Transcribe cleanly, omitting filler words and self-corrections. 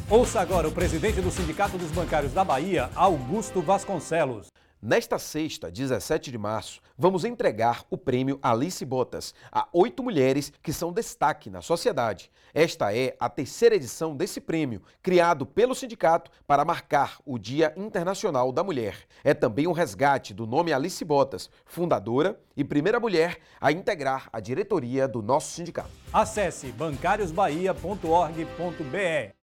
Ouça agora o presidente do Sindicato dos Bancários da Bahia, Augusto Vasconcelos. Nesta sexta, 17 de março, vamos entregar o prêmio Alice Botas a 8 mulheres que são destaque na sociedade. Esta é a terceira edição desse prêmio, criado pelo sindicato para marcar o Dia Internacional da Mulher. É também um resgate do nome Alice Botas, fundadora e primeira mulher a integrar a diretoria do nosso sindicato. Acesse bancariosbahia.org.br.